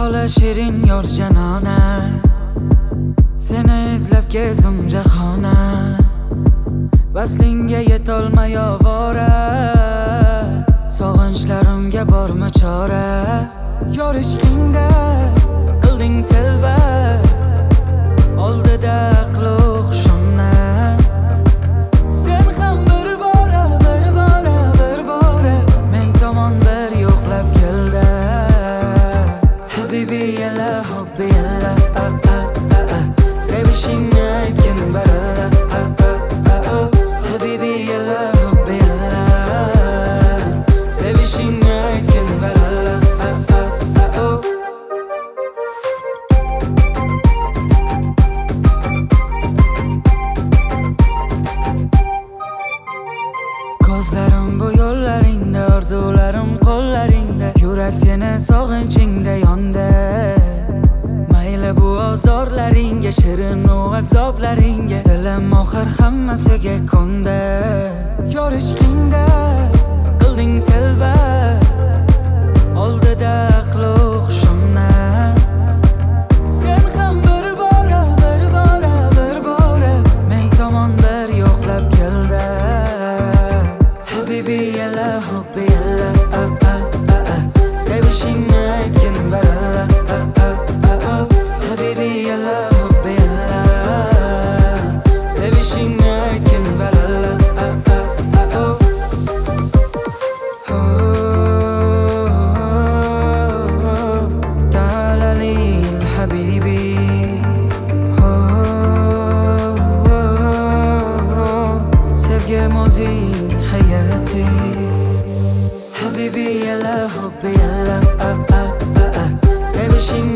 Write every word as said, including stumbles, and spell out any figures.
Tola shirin yor janona, seni izlab kezdim jahona. Vaslingga yetolmay ovora, sog'inchlarimga bormi chora. Yor ishqingda qilding tilba, oldida aqli hushimni. Sen ham bir bora, bir bora, bir bora men tomon bir yo'qlab keldi. Habibi yalla, hubbi yalla, ah, ah, ah, ah. Sevishingni aytgin baralla, ah, ah, ah, oh. Habibi yalla, hubbi yalla, sevishingni aytgin baralla, ah, ah, ah, oh. Ko'zlarim bu yo'llaringda, orzularim qo'llaringda, yurak seni sog'inchingda yonda. Mayli bu ozorlaringga, shirin u azoblaringga, dilim oxir hammasiga ko'ndi. Yor ishqingda qilding tilba, oldida aqli hushimni. Sen ham bir bora, bir bora, bir bora men tomon bir yo'qlab keldi. Habibi yalla, hubbi yalla, ah, ah, ah, ah. Sevishingni aytgin baralla, ah, ah, ah, oh. Habibi yalla, hubbi yalla, sevishingni aytgin baralla, ah, ah, ah, oh. Oh, ta'ala lil habibi. Oh, sevgim o'zing hayoti. Habibi yalla, hubbi yalla, ah, ah, ah, ah. Sevishing